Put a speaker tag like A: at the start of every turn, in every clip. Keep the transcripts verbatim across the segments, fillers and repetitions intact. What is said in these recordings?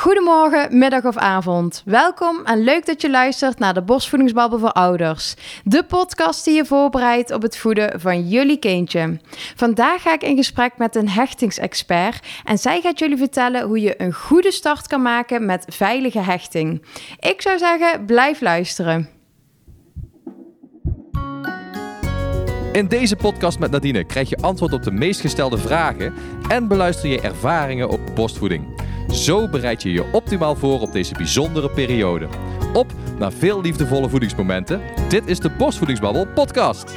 A: Goedemorgen, middag of avond. Welkom en leuk dat je luistert naar de Borstvoedingsbabbel voor Ouders. De podcast die je voorbereidt op het voeden van jullie kindje. Vandaag ga ik in gesprek met een hechtingsexpert en zij gaat jullie vertellen hoe je een goede start kan maken met veilige hechting. Ik zou zeggen, blijf luisteren.
B: In deze podcast met Nadine krijg je antwoord op de meest gestelde vragen en beluister je ervaringen op borstvoeding. Zo bereid je je optimaal voor op deze bijzondere periode. Op naar veel liefdevolle voedingsmomenten. Dit is de Borstvoedingsbabbel podcast.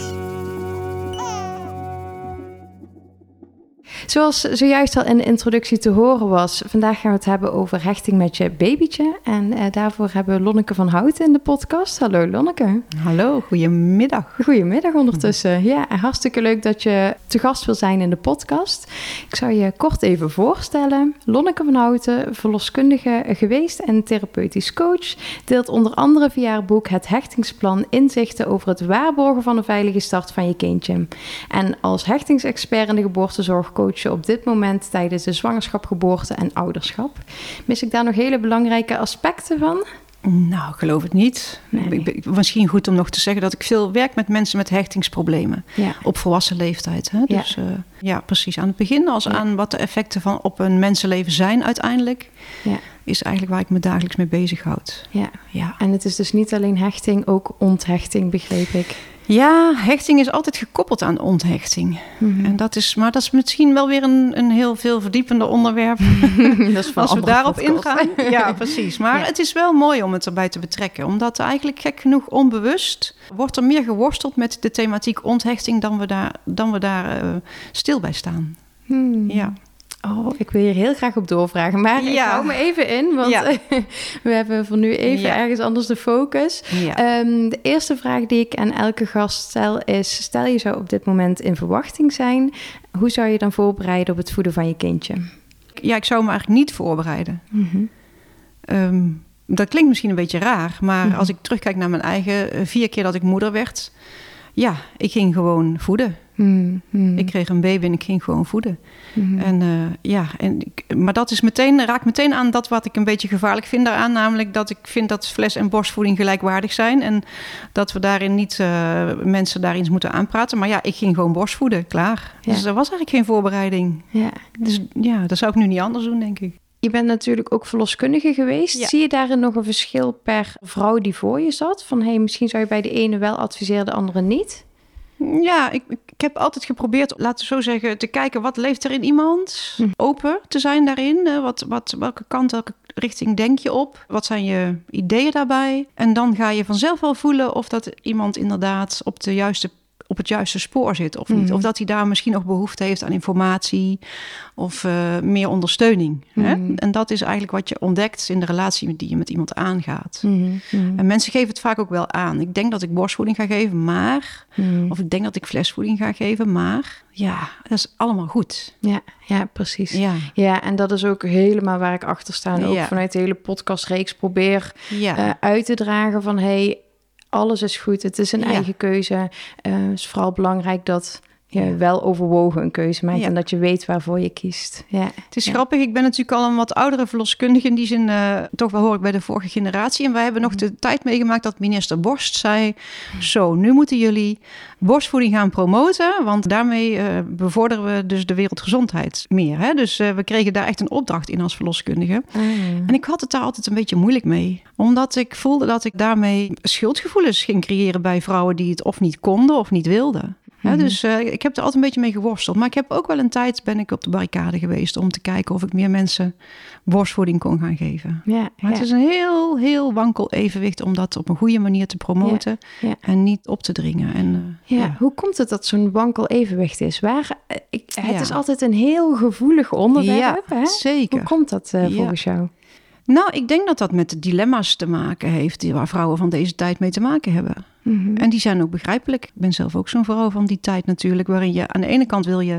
A: Zoals zojuist al in de introductie te horen was, vandaag gaan we het hebben over hechting met je babytje. En uh, daarvoor hebben we Lonneke van Houten in de podcast. Hallo Lonneke.
C: Hallo, goedemiddag.
A: Goedemiddag ondertussen. Ja, hartstikke leuk dat je te gast wil zijn in de podcast. Ik zou je kort even voorstellen. Lonneke van Houten, verloskundige geweest en therapeutisch coach, deelt onder andere via haar boek Het Hechtingsplan inzichten over het waarborgen van een veilige start van je kindje. En als hechtingsexpert in de geboortezorg coach je op dit moment tijdens de zwangerschap, geboorte en ouderschap. Mis ik daar nog hele belangrijke aspecten van?
C: Nou, ik geloof het niet. Nee. Ik, ik, misschien goed om nog te zeggen dat ik veel werk met mensen met hechtingsproblemen. Ja. Op volwassen leeftijd. Hè?
A: Ja.
C: Dus uh, ja, precies aan het begin als ja. aan wat de effecten van op een mensenleven zijn uiteindelijk. Ja. Is eigenlijk waar ik me dagelijks mee bezighoud.
A: Ja. Ja. En het is dus niet alleen hechting, ook onthechting, begreep ik.
C: Ja, hechting is altijd gekoppeld aan onthechting. Mm-hmm. En dat is, maar dat is misschien wel weer een, een heel veel verdiepender onderwerp.
A: Dat is
C: als we daarop
A: podcast.
C: ingaan. Ja, precies. Maar ja. Het is wel mooi om het erbij te betrekken. Omdat eigenlijk gek genoeg onbewust wordt er meer geworsteld met de thematiek onthechting dan we daar, dan we daar uh, stil bij staan.
A: Hmm.
C: Ja.
A: Oh, ik wil hier heel graag op doorvragen, maar ja. ik hou me even in, want ja. we hebben voor nu even ja. ergens anders de focus. Ja. Um, de eerste vraag die ik aan elke gast stel is, stel je zou op dit moment in verwachting zijn, hoe zou je dan voorbereiden op het voeden van je kindje?
C: Ja, ik zou me eigenlijk niet voorbereiden. Mm-hmm. Um, dat klinkt misschien een beetje raar, maar mm-hmm. als ik terugkijk naar mijn eigen vier keer dat ik moeder werd, ja, ik ging gewoon voeden. Mm-hmm. Ik kreeg een baby en ik ging gewoon voeden. Mm-hmm. En uh, ja, en ik, maar dat is meteen, raakt meteen aan dat wat ik een beetje gevaarlijk vind daaraan. Namelijk dat ik vind dat fles- en borstvoeding gelijkwaardig zijn. En dat we daarin niet uh, mensen daarin moeten aanpraten. Maar ja, ik ging gewoon borstvoeden, klaar. Ja. Dus er was eigenlijk geen voorbereiding. Ja. Dus ja, dat zou ik nu niet anders doen, denk ik.
A: Je bent natuurlijk ook verloskundige geweest. Ja. Zie je daarin nog een verschil per vrouw die voor je zat? Van hey, misschien zou je bij de ene wel adviseren, de andere niet?
C: Ja, ik, ik heb altijd geprobeerd, laten we zo zeggen, te kijken wat leeft er in iemand. Hm. Open te zijn daarin. Wat, wat, welke kant, welke richting denk je op? Wat zijn je ideeën daarbij? En dan ga je vanzelf wel voelen of dat iemand inderdaad op de juiste op het juiste spoor zit of niet. Mm-hmm. Of dat hij daar misschien nog behoefte heeft aan informatie of uh, meer ondersteuning. Mm-hmm. Hè? En dat is eigenlijk wat je ontdekt in de relatie die je met iemand aangaat. Mm-hmm. En mensen geven het vaak ook wel aan. Ik denk dat ik borstvoeding ga geven, maar... Mm-hmm. Of ik denk dat ik flesvoeding ga geven, maar... Ja, dat is allemaal goed.
A: Ja, ja precies. Ja. ja, en dat is ook helemaal waar ik achter sta. En ook ja. vanuit de hele podcastreeks probeer ja. uh, uit te dragen van... hey, alles is goed, het is een ja. eigen keuze. Uh, het is vooral belangrijk dat je ja. wel overwogen een keuze maakt... Ja. en dat je weet waarvoor je kiest. Ja.
C: Het is
A: ja.
C: grappig, ik ben natuurlijk al een wat oudere verloskundige... in die zin uh, toch wel hoor ik bij de vorige generatie... en wij hebben nog de tijd meegemaakt dat minister Borst zei... zo, nu moeten jullie borstvoeding gaan promoten... want daarmee uh, bevorderen we dus de wereldgezondheid meer. Hè? Dus uh, we kregen daar echt een opdracht in als verloskundige. Mm. En ik had het daar altijd een beetje moeilijk mee. Omdat ik voelde dat ik daarmee schuldgevoelens ging creëren... bij vrouwen die het of niet konden of niet wilden. Ja, dus uh, ik heb er altijd een beetje mee geworsteld. Maar ik heb ook wel een tijd ben ik op de barricade geweest... om te kijken of ik meer mensen borstvoeding kon gaan geven. Ja, maar ja. het is een heel, heel wankel evenwicht... om dat op een goede manier te promoten ja, ja. en niet op te dringen. En, uh,
A: ja, ja. Hoe komt het dat zo'n wankel evenwicht is? Waar, ik, het ja. is altijd een heel gevoelig onderwerp.
C: Ja,
A: hè?
C: zeker.
A: Hoe komt dat uh, volgens ja. jou?
C: Nou, ik denk dat dat met de dilemma's te maken heeft... waar vrouwen van deze tijd mee te maken hebben. Mm-hmm. En die zijn ook begrijpelijk. Ik ben zelf ook zo'n vrouw van die tijd natuurlijk... waarin je aan de ene kant wil je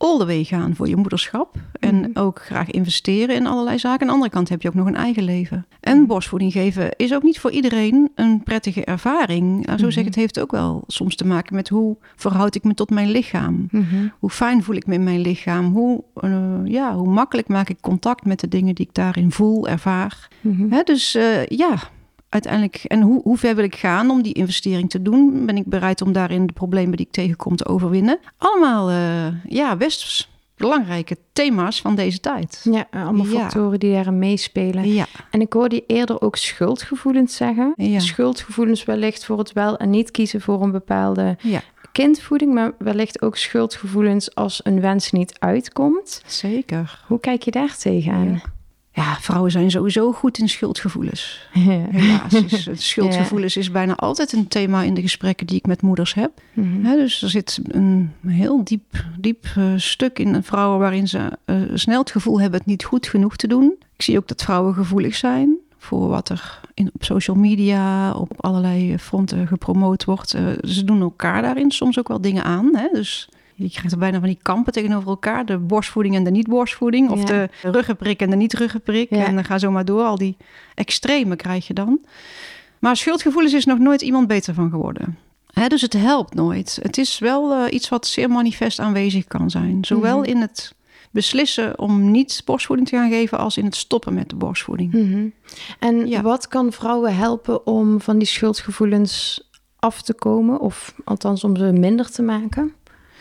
C: all the way gaan voor je moederschap. En mm-hmm. ook graag investeren in allerlei zaken. Aan de andere kant heb je ook nog een eigen leven. En borstvoeding geven is ook niet voor iedereen een prettige ervaring. Nou, zo mm-hmm. zeg, het heeft ook wel soms te maken met hoe verhoud ik me tot mijn lichaam. Mm-hmm. Hoe fijn voel ik me in mijn lichaam. Hoe, uh, ja, hoe makkelijk maak ik contact met de dingen die ik daarin voel, ervaar. Mm-hmm. Hè, dus uh, ja... Uiteindelijk, en hoe, hoe ver wil ik gaan om die investering te doen? Ben ik bereid om daarin de problemen die ik tegenkom te overwinnen? Allemaal uh, ja, best belangrijke thema's van deze tijd.
A: Ja, allemaal ja. factoren die daarin meespelen.
C: Ja.
A: En ik hoorde je eerder ook schuldgevoelens zeggen. Ja. Schuldgevoelens wellicht voor het wel en niet kiezen voor een bepaalde ja. kindvoeding, maar wellicht ook schuldgevoelens als een wens niet uitkomt.
C: Zeker.
A: Hoe kijk je daar tegenaan?
C: Ja. Ja, vrouwen zijn sowieso goed in schuldgevoelens. Ja. Helaas. Is, het schuldgevoelens ja. is bijna altijd een thema in de gesprekken die ik met moeders heb. Mm-hmm. He, dus er zit een heel diep, diep uh, stuk in vrouwen waarin ze uh, snel het gevoel hebben het niet goed genoeg te doen. Ik zie ook dat vrouwen gevoelig zijn voor wat er in, op social media, op allerlei fronten gepromoot wordt. Uh, ze doen elkaar daarin soms ook wel dingen aan. Hè? Dus... Je krijgt er bijna van die kampen tegenover elkaar. De borstvoeding en de niet-borstvoeding. Of ja. de ruggenprik en de niet-ruggenprik. Ja. En dan ga zo maar door. Al die extreme krijg je dan. Maar schuldgevoelens is nog nooit iemand beter van geworden. He, dus het helpt nooit. Het is wel uh, iets wat zeer manifest aanwezig kan zijn. Zowel mm-hmm. in het beslissen om niet borstvoeding te gaan geven... als in het stoppen met de borstvoeding.
A: Mm-hmm. En ja. wat kan vrouwen helpen om van die schuldgevoelens af te komen? Of althans om ze minder te maken?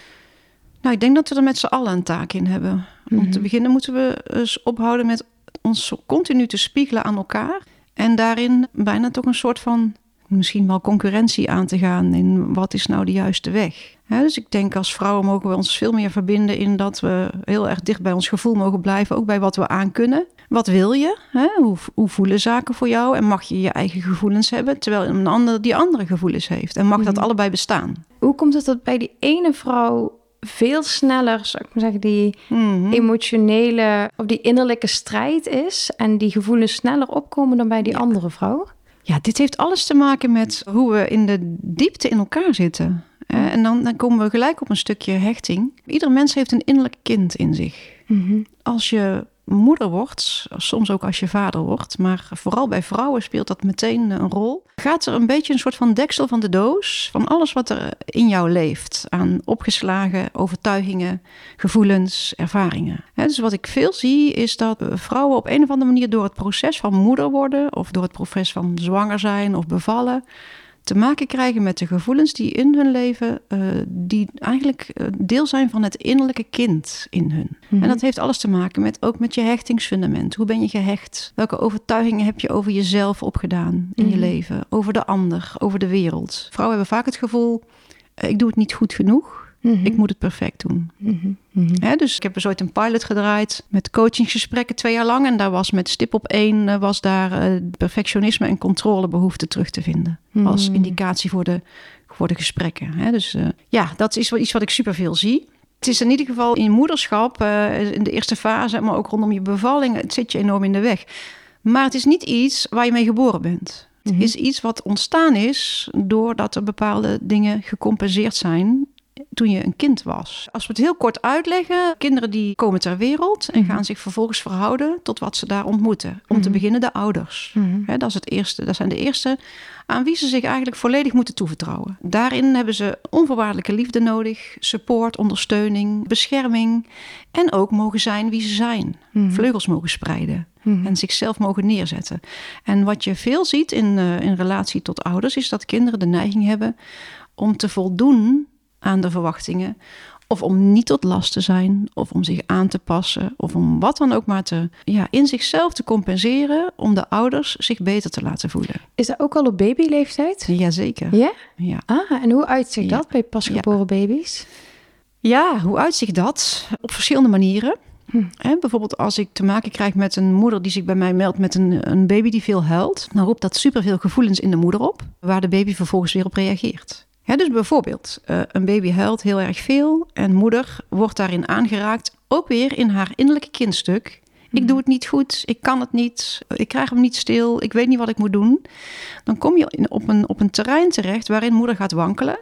C: Nou, ik denk dat we er met z'n allen een taak in hebben. Mm-hmm. Om te beginnen moeten we eens ophouden met ons continu te spiegelen aan elkaar. En daarin bijna toch een soort van, misschien wel concurrentie aan te gaan in wat is nou de juiste weg. Ja, dus ik denk als vrouwen mogen we ons veel meer verbinden in dat we heel erg dicht bij ons gevoel mogen blijven. Ook bij wat we aankunnen. Wat wil je? Hè? Hoe, hoe voelen zaken voor jou? En mag je je eigen gevoelens hebben? Terwijl een ander die andere gevoelens heeft. En mag mm-hmm. dat allebei bestaan?
A: Hoe komt het dat bij die ene vrouw... veel sneller, zou ik maar zeggen, die mm-hmm. emotionele of die innerlijke strijd is en die gevoelens sneller opkomen dan bij die ja. andere vrouw?
C: Ja, dit heeft alles te maken met hoe we in de diepte in elkaar zitten. Mm-hmm. En dan, dan komen we gelijk op een stukje hechting. Ieder mens heeft een innerlijk kind in zich. Mm-hmm. Als je moeder wordt, soms ook als je vader wordt, maar vooral bij vrouwen speelt dat meteen een rol. Gaat er een beetje een soort van deksel van de doos van alles wat er in jou leeft aan opgeslagen overtuigingen, gevoelens, ervaringen. He, dus wat ik veel zie is dat vrouwen op een of andere manier door het proces van moeder worden of door het proces van zwanger zijn of bevallen te maken krijgen met de gevoelens die in hun leven, uh, die eigenlijk uh, deel zijn van het innerlijke kind in hun. Mm-hmm. En dat heeft alles te maken met ook met je hechtingsfundament. Hoe ben je gehecht? Welke overtuigingen heb je over jezelf opgedaan in mm-hmm. je leven? Over de ander, over de wereld. Vrouwen hebben vaak het gevoel, uh, ik doe het niet goed genoeg. Mm-hmm. Ik moet het perfect doen. Mm-hmm. Mm-hmm. He, dus ik heb dus ooit een pilot gedraaid met coachingsgesprekken twee jaar lang. En daar was met stip op één uh, was daar uh, perfectionisme en controlebehoefte terug te vinden. Mm-hmm. Als indicatie voor de, voor de gesprekken. He, dus uh, ja, dat is iets wat ik superveel zie. Het is in ieder geval in moederschap, uh, in de eerste fase, maar ook rondom je bevalling, het zit je enorm in de weg. Maar het is niet iets waar je mee geboren bent. Het mm-hmm. is iets wat ontstaan is doordat er bepaalde dingen gecompenseerd zijn toen je een kind was. Als we het heel kort uitleggen, kinderen die komen ter wereld en gaan zich vervolgens verhouden tot wat ze daar ontmoeten. Om mm-hmm. te beginnen de ouders. Mm-hmm. He, dat is het eerste. Dat zijn de eerste aan wie ze zich eigenlijk volledig moeten toevertrouwen. Daarin hebben ze onvoorwaardelijke liefde nodig, support, ondersteuning, bescherming en ook mogen zijn wie ze zijn. Mm-hmm. Vleugels mogen spreiden. Mm-hmm. En zichzelf mogen neerzetten. En wat je veel ziet in, uh, in relatie tot ouders is dat kinderen de neiging hebben om te voldoen aan de verwachtingen, of om niet tot last te zijn, of om zich aan te passen, of om wat dan ook maar te, ja, in zichzelf te compenseren om de ouders zich beter te laten voelen.
A: Is dat ook al op babyleeftijd?
C: Jazeker.
A: Ja?
C: Ja.
A: Ah, en hoe uitziet ja. dat bij pasgeboren ja. baby's?
C: Ja, hoe uitziet dat? Op verschillende manieren. Hm. He, bijvoorbeeld als ik te maken krijg met een moeder die zich bij mij meldt met een, een baby die veel huilt, dan roept dat superveel gevoelens in de moeder op, waar de baby vervolgens weer op reageert. Ja, dus bijvoorbeeld, uh, een baby huilt heel erg veel en moeder wordt daarin aangeraakt, ook weer in haar innerlijke kindstuk. Mm. Ik doe het niet goed, ik kan het niet, ik krijg hem niet stil, ik weet niet wat ik moet doen. Dan kom je op een, op een terrein terecht waarin moeder gaat wankelen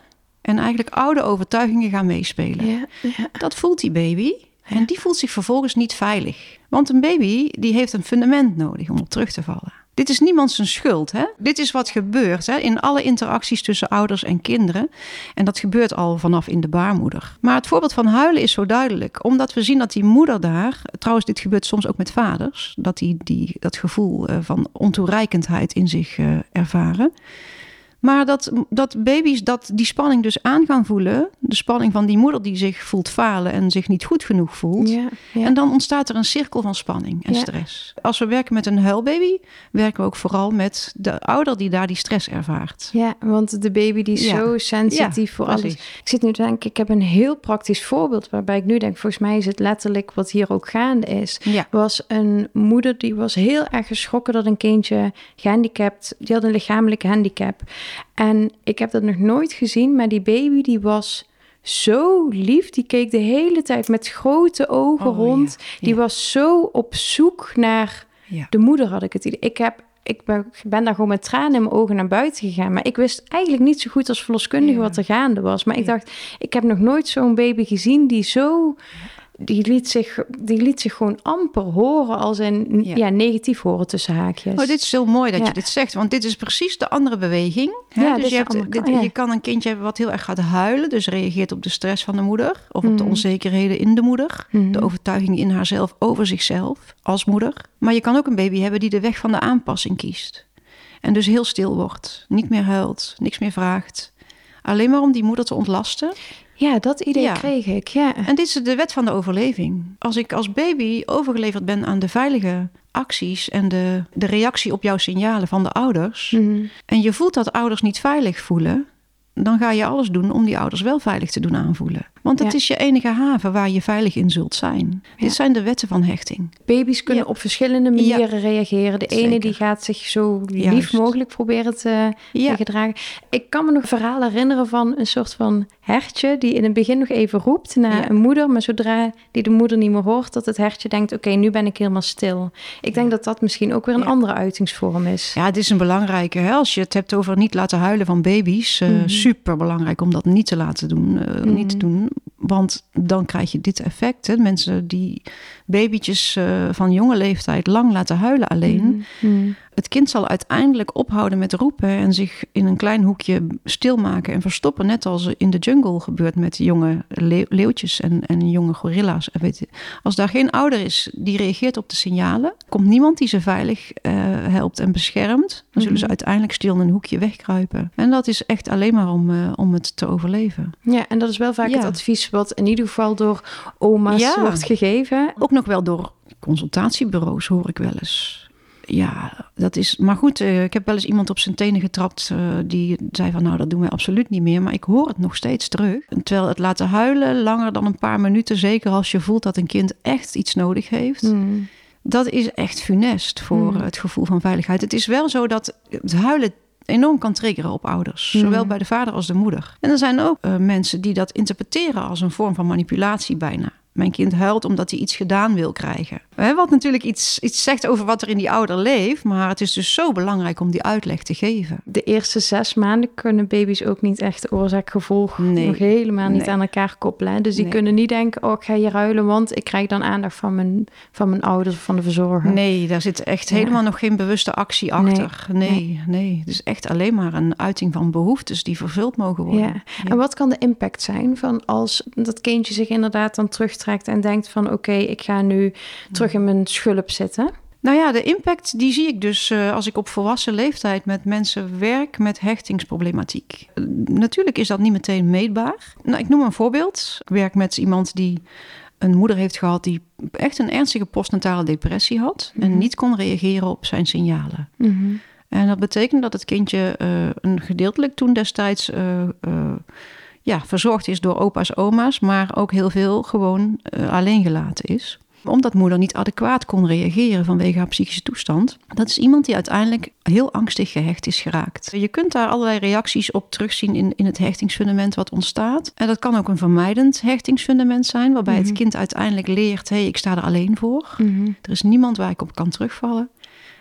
C: En eigenlijk oude overtuigingen gaan meespelen.
A: Ja, ja.
C: Dat voelt die baby. En die voelt zich vervolgens niet veilig. Want een baby die heeft een fundament nodig om op terug te vallen. Dit is niemand zijn schuld. Hè? Dit is wat gebeurt hè? in alle interacties tussen ouders en kinderen. En dat gebeurt al vanaf in de baarmoeder. Maar het voorbeeld van huilen is zo duidelijk. Omdat we zien dat die moeder daar... Trouwens, dit gebeurt soms ook met vaders. Dat die, die dat gevoel van ontoereikendheid in zich uh, ervaren. Maar dat, dat baby's dat die spanning dus aan gaan voelen. De spanning van die moeder die zich voelt falen en zich niet goed genoeg voelt.
A: Ja, ja.
C: En dan ontstaat er een cirkel van spanning en
A: ja.
C: stress. Als we werken met een huilbaby, werken we ook vooral met de ouder die daar die stress ervaart.
A: Ja, want de baby die is ja. zo sensitief ja, voor precies. alles. Ik zit nu te denken, ik heb een heel praktisch voorbeeld waarbij ik nu denk, volgens mij is het letterlijk wat hier ook gaande is.
C: Ja.
A: Was een moeder die was heel erg geschrokken dat een kindje gehandicapt, die had een lichamelijke handicap. En ik heb dat nog nooit gezien, maar die baby die was zo lief. Die keek de hele tijd met grote ogen oh, rond. Ja, die ja. was zo op zoek naar ja. de moeder, had ik het idee. Ik, heb, ik ben, ben daar gewoon met tranen in mijn ogen naar buiten gegaan. Maar ik wist eigenlijk niet zo goed als verloskundige ja. wat er gaande was. Maar ik ja. dacht, ik heb nog nooit zo'n baby gezien die zo... Die liet, zich, die liet zich gewoon amper horen als een ja. Ja, negatief horen tussen haakjes.
C: Oh, dit is zo mooi dat ja. je dit zegt. Want dit is precies de andere beweging. Hè?
A: Ja,
C: dus je, hebt,
A: andere,
C: dit,
A: ja.
C: je kan een kindje hebben wat heel erg gaat huilen. Dus reageert op de stress van de moeder. Of op mm. de onzekerheden in de moeder. Mm. De overtuiging in haarzelf over zichzelf als moeder. Maar je kan ook een baby hebben die de weg van de aanpassing kiest. En dus heel stil wordt. Niet meer huilt. Niks meer vraagt. Alleen maar om die moeder te ontlasten.
A: Ja, dat idee ja. kreeg ik, ja.
C: En dit is de wet van de overleving. Als ik als baby overgeleverd ben aan de veilige acties... en de, de reactie op jouw signalen van de ouders... Mm-hmm. en je voelt dat ouders niet veilig voelen... dan ga je alles doen om die ouders wel veilig te doen aanvoelen. Want dat ja. is je enige haven waar je veilig in zult zijn. Ja. Dit zijn de wetten van hechting.
A: Baby's kunnen ja. op verschillende manieren ja. reageren. De ene Zeker. die gaat zich zo lief Juist. mogelijk proberen te, ja. te gedragen. Ik kan me nog een verhaal herinneren van een soort van hertje... die in het begin nog even roept naar ja. een moeder... maar zodra die de moeder niet meer hoort... dat het hertje denkt, oké, okay, nu ben ik helemaal stil. Ik denk dat dat misschien ook weer een ja. andere uitingsvorm is.
C: Ja, het is een belangrijke. Hè? Als je het hebt over niet laten huilen van baby's... Mm-hmm. Uh, super belangrijk om dat niet te laten doen. Uh, mm-hmm. Niet te doen. Want dan krijg je dit effect. Hè? Mensen die babytjes uh, van jonge leeftijd lang laten huilen alleen. Mm-hmm. Het kind zal uiteindelijk ophouden met roepen... en zich in een klein hoekje stilmaken en verstoppen. Net als in de jungle gebeurt met jonge leeuw, leeuwtjes en, en jonge gorilla's. Weet je. Als daar geen ouder is die reageert op de signalen... komt niemand die ze veilig uh, helpt en beschermt... dan zullen mm-hmm. ze uiteindelijk stil in een hoekje wegkruipen. En dat is echt alleen maar om, uh, om het te overleven.
A: Ja, en dat is wel vaak ja. het advies... wat in ieder geval door oma's ja. wordt gegeven.
C: Ook nog wel door consultatiebureaus hoor ik wel eens... Ja, dat is... Maar goed, uh, ik heb wel eens iemand op zijn tenen getrapt... Uh, die zei van, nou, dat doen wij absoluut niet meer. Maar ik hoor het nog steeds terug. Terwijl het laten huilen langer dan een paar minuten... zeker als je voelt dat een kind echt iets nodig heeft... Mm. dat is echt funest voor mm. het gevoel van veiligheid. Het is wel zo dat het huilen enorm kan triggeren op ouders. Mm. Zowel bij de vader als de moeder. En er zijn ook uh, mensen die dat interpreteren... als een vorm van manipulatie bijna. Mijn kind huilt omdat hij iets gedaan wil krijgen. Wat natuurlijk iets, iets zegt over wat er in die ouder leeft. Maar het is dus zo belangrijk om die uitleg te geven.
A: De eerste zes maanden kunnen baby's ook niet echt oorzaak-gevolg nee. nog helemaal niet nee. aan elkaar koppelen. Dus die nee. kunnen niet denken, oh ik ga hier huilen, want ik krijg dan aandacht van mijn, van mijn ouders of van de verzorger.
C: Nee, daar zit echt ja. helemaal nog geen bewuste actie achter. Nee, nee, nee. nee. Het is echt alleen maar een uiting van behoeftes die vervuld mogen worden.
A: Ja. Ja. En wat kan de impact zijn van als dat kindje zich inderdaad dan terugtrekt en denkt van oké, okay, ik ga nu terug in mijn schulp zitten?
C: Nou ja, de impact die zie ik dus uh, als ik op volwassen leeftijd met mensen werk met hechtingsproblematiek. Uh, natuurlijk is dat niet meteen meetbaar. Nou, ik noem een voorbeeld. Ik werk met iemand die een moeder heeft gehad die echt een ernstige postnatale depressie had mm-hmm. en niet kon reageren op zijn signalen. Mm-hmm. En dat betekent dat het kindje uh, een gedeeltelijk toen destijds uh, uh, ja, verzorgd is door opa's, oma's, maar ook heel veel gewoon uh, alleen gelaten is. Omdat moeder niet adequaat kon reageren vanwege haar psychische toestand. Dat is iemand die uiteindelijk heel angstig gehecht is geraakt. Je kunt daar allerlei reacties op terugzien in, in het hechtingsfundament wat ontstaat. En dat kan ook een vermijdend hechtingsfundament zijn, waarbij mm-hmm. het kind uiteindelijk leert, hé, hey, ik sta er alleen voor. Mm-hmm. Er is niemand waar ik op kan terugvallen.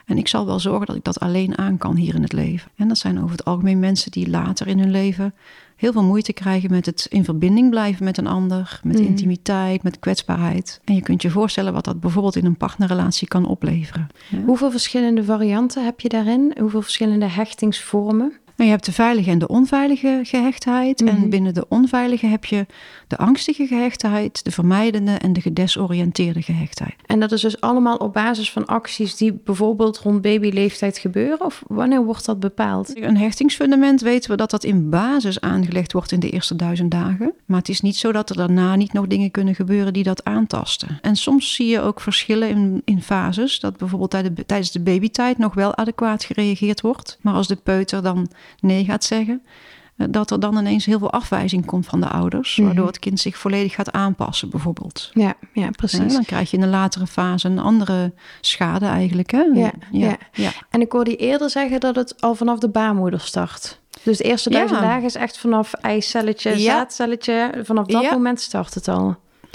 C: En ik zal wel zorgen dat ik dat alleen aan kan hier in het leven. En dat zijn over het algemeen mensen die later in hun leven heel veel moeite krijgen met het in verbinding blijven met een ander. Met mm. intimiteit, met kwetsbaarheid. En je kunt je voorstellen wat dat bijvoorbeeld in een partnerrelatie kan opleveren. Ja?
A: Hoeveel verschillende varianten heb je daarin? Hoeveel verschillende hechtingsvormen?
C: Nou, je hebt de veilige en de onveilige gehechtheid. Mm-hmm. En binnen de onveilige heb je de angstige gehechtheid, de vermijdende en de gedesoriënteerde gehechtheid.
A: En dat is dus allemaal op basis van acties die bijvoorbeeld rond babyleeftijd gebeuren? Of wanneer wordt dat bepaald?
C: Een hechtingsfundament weten we dat dat in basis aangelegd wordt in de eerste duizend dagen. Maar het is niet zo dat er daarna niet nog dingen kunnen gebeuren die dat aantasten. En soms zie je ook verschillen in, in fases. Dat bijvoorbeeld tijdens de babytijd nog wel adequaat gereageerd wordt. Maar als de peuter dan nee gaat zeggen, dat er dan ineens heel veel afwijzing komt van de ouders, mm-hmm. waardoor het kind zich volledig gaat aanpassen bijvoorbeeld.
A: Ja, ja, precies. En
C: dan krijg je in de latere fase een andere schade eigenlijk. Hè?
A: Ja,
C: ja,
A: ja. ja. En ik hoorde je eerder zeggen dat het al vanaf de baarmoeder start. Dus de eerste duizend ja. dagen is echt vanaf eicelletje, ja. zaadcelletje, vanaf dat ja. moment start het al.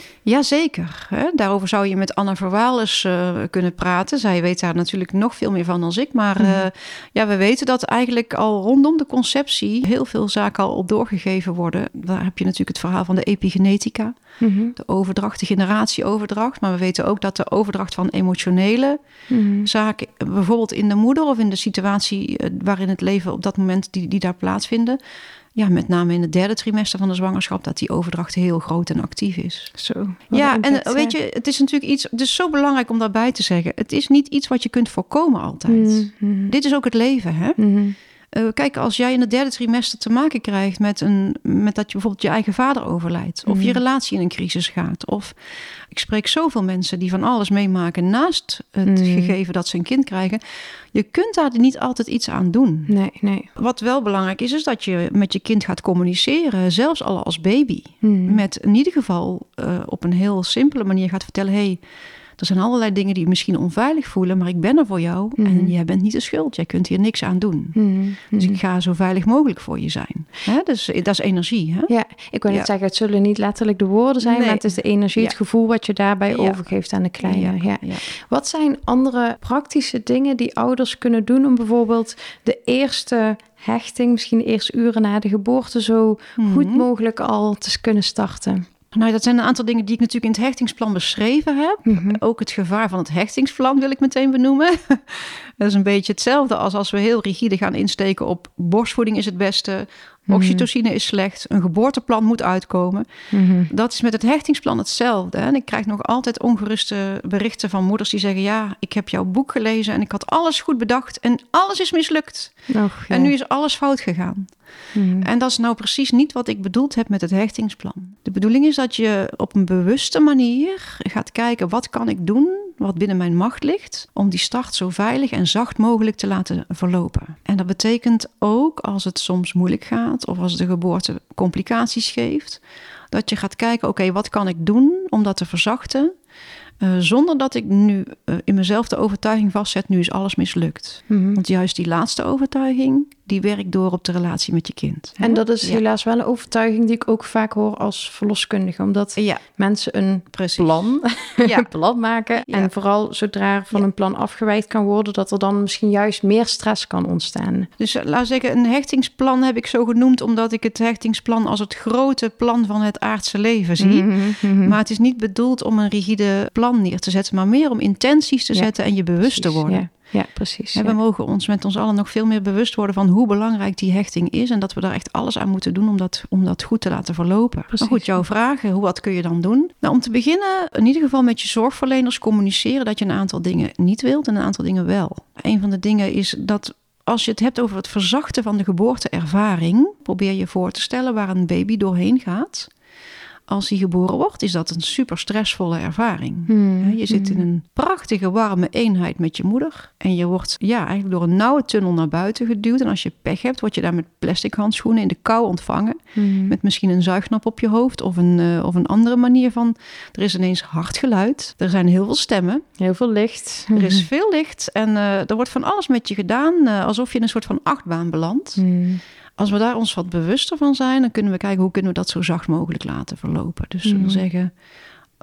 C: Jazeker. Hè? Daarover zou je met Anna Verwales uh, kunnen praten. Zij weet daar natuurlijk nog veel meer van dan ik. Maar mm. uh, ja, we weten dat eigenlijk al rondom de conceptie heel veel zaken al op doorgegeven worden. Daar heb je natuurlijk het verhaal van de epigenetica. Mm-hmm. De overdracht, de generatieoverdracht. Maar we weten ook dat de overdracht van emotionele mm-hmm. zaken, bijvoorbeeld in de moeder of in de situatie waarin het leven op dat moment die, die daar plaatsvinden, ja, met name in het derde trimester van de zwangerschap, dat die overdracht heel groot en actief is.
A: Zo.
C: Ja, en weet je, het is natuurlijk iets, het is zo belangrijk om daarbij te zeggen, het is niet iets wat je kunt voorkomen altijd. Mm-hmm. Dit is ook het leven, hè? Mm-hmm. Uh, kijk, als jij in het derde trimester te maken krijgt met, een, met dat je bijvoorbeeld je eigen vader overlijdt, of mm. je relatie in een crisis gaat, of ik spreek zoveel mensen die van alles meemaken naast het mm. gegeven dat ze een kind krijgen. Je kunt daar niet altijd iets aan doen.
A: Nee, nee.
C: Wat wel belangrijk is, is dat je met je kind gaat communiceren, zelfs al als baby. Mm. Met in ieder geval uh, op een heel simpele manier gaat vertellen, hey, er zijn allerlei dingen die je misschien onveilig voelen, maar ik ben er voor jou mm. en jij bent niet de schuld. Jij kunt hier niks aan doen. Mm. Dus ik ga zo veilig mogelijk voor je zijn. Hè? Dus dat is energie. Hè?
A: Ja, ik wil niet ja. zeggen, het zullen niet letterlijk de woorden zijn, nee. maar het is de energie, ja. het gevoel wat je daarbij ja. overgeeft aan de kleine. Ja. Ja. Ja. Wat zijn andere praktische dingen die ouders kunnen doen om bijvoorbeeld de eerste hechting, misschien de eerste uren na de geboorte, zo mm. goed mogelijk al te kunnen starten?
C: Nou, dat zijn een aantal dingen die ik natuurlijk in het hechtingsplan beschreven heb. Mm-hmm. Ook het gevaar van het hechtingsplan wil ik meteen benoemen. Dat is een beetje hetzelfde als als we heel rigide gaan insteken op borstvoeding is het beste, oxytocine is slecht, een geboorteplan moet uitkomen. Mm-hmm. Dat is met het hechtingsplan hetzelfde. En ik krijg nog altijd ongeruste berichten van moeders die zeggen, ja, ik heb jouw boek gelezen en ik had alles goed bedacht en alles is mislukt. Och, ja. En nu is alles fout gegaan. Mm-hmm. En dat is nou precies niet wat ik bedoeld heb met het hechtingsplan. De bedoeling is dat je op een bewuste manier gaat kijken, wat kan ik doen, wat binnen mijn macht ligt, om die start zo veilig en zacht mogelijk te laten verlopen. En dat betekent ook, als het soms moeilijk gaat, of als de geboorte complicaties geeft, dat je gaat kijken, oké, okay, wat kan ik doen om dat te verzachten, uh, zonder dat ik nu uh, in mezelf de overtuiging vastzet, nu is alles mislukt. Mm-hmm. Want juist die laatste overtuiging, die werkt door op de relatie met je kind.
A: En dat is ja. helaas wel een overtuiging die ik ook vaak hoor als verloskundige. Omdat ja. mensen een Precies. plan, ja. een plan maken. Ja. En vooral zodra er van ja. een plan afgewijkt kan worden, dat er dan misschien juist meer stress kan ontstaan.
C: Dus uh, laten we zeggen, een hechtingsplan heb ik zo genoemd, omdat ik het hechtingsplan als het grote plan van het aardse leven zie. Mm-hmm. Maar het is niet bedoeld om een rigide plan neer te zetten, maar meer om intenties te ja. zetten en je bewust Precies. te worden.
A: Ja. Ja, precies.
C: En we ja. mogen ons met ons allen nog veel meer bewust worden van hoe belangrijk die hechting is. En dat we daar echt alles aan moeten doen om dat, om dat goed te laten verlopen. Precies. Maar goed, jouw vragen, hoe, wat kun je dan doen? Nou, om te beginnen, in ieder geval met je zorgverleners communiceren dat je een aantal dingen niet wilt en een aantal dingen wel. Een van de dingen is dat als je het hebt over het verzachten van de geboorteervaring, probeer je voor te stellen waar een baby doorheen gaat. Als hij geboren wordt, is dat een super stressvolle ervaring. Hmm. Je zit in een prachtige warme eenheid met je moeder. En je wordt ja, eigenlijk door een nauwe tunnel naar buiten geduwd. En als je pech hebt, word je daar met plastic handschoenen in de kou ontvangen. Hmm. Met misschien een zuignap op je hoofd of een, uh, of een andere manier van. Er is ineens hard geluid. Er zijn heel veel stemmen.
A: Heel veel licht.
C: Er is veel licht. En uh, er wordt van alles met je gedaan. Uh, alsof je in een soort van achtbaan belandt. Hmm. Als we daar ons wat bewuster van zijn, dan kunnen we kijken hoe kunnen we dat zo zacht mogelijk laten verlopen. Dus we mm. zeggen,